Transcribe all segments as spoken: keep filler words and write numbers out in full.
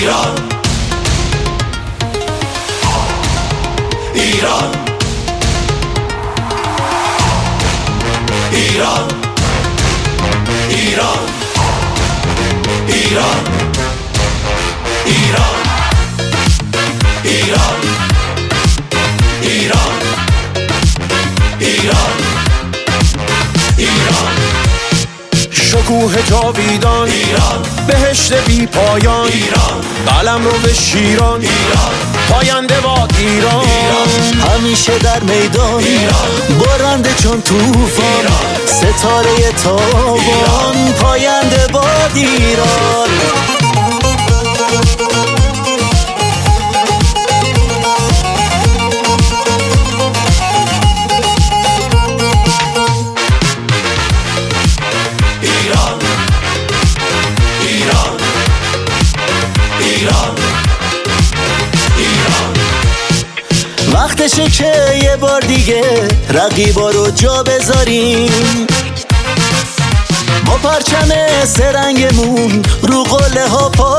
ایران ایران ایران ایران ایران ایران ایران ایران ایران ایران شکوه جاویدان ایران بهشت بی پایان ایران قلم رو به شیران ایران پاینده باد ایران همیشه در میدان برنده چون توفان ستاره تابان پاینده باد ایران وقتشه که یه بار دیگه رقیبا رو جا بذاریم با پرچم سرنگمون رو قله ها پا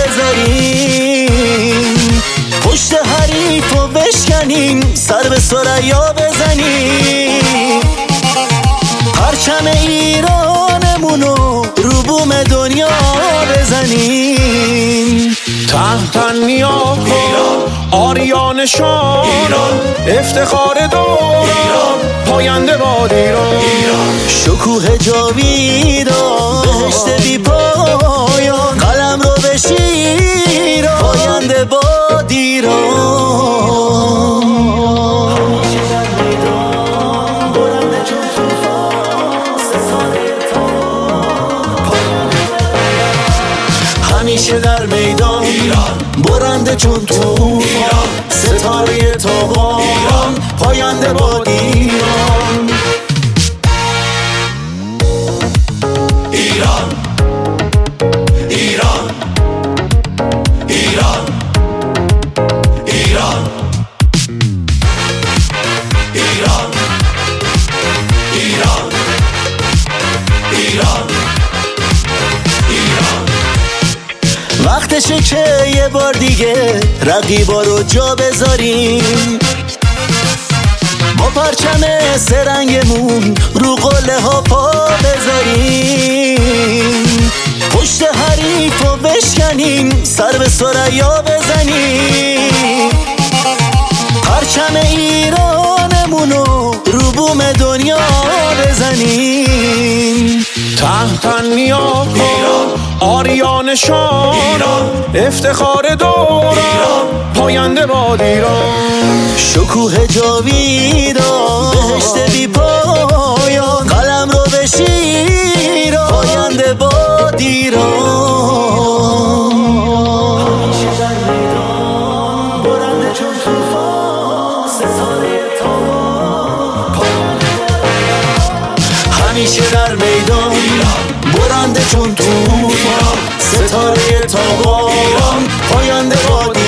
بذاریم پشت حریف رو بشکنیم سر به ثریا بزنیم پرچم ایرانمونو رو بوم دنیا بزنیم تحت نیا آریان شان افتخار دوران پاینده باد ایران شکوه جاویدان بهشت بی پایان قلم رو به شیران پاینده باد ایران همیشه در میدان برنده چون توفان ستاره تابان پاینده باد ایران ایران ایران ایران ایران ایران ایران ایران ایران وقتشه که یه بار دیگه رقیبا رو جا بذاریم با پرچم سرنگمون رو قله ها پا بذاریم پشت حریف رو بشکنیم سر به ثریا بزنیم پرچم ایرانمونو رو بوم دنیا بزنیم تحت نیا آریان شان افتخار دوران پاینده باد ایران شکوه جاویدان بهشت بی پایان قلم رو به شیران پاینده باد ایران همیشه در میدان برنده چون توفان ستاره تابان همیشه در میدان برنده چون توفان ستاره تابان پاینده باد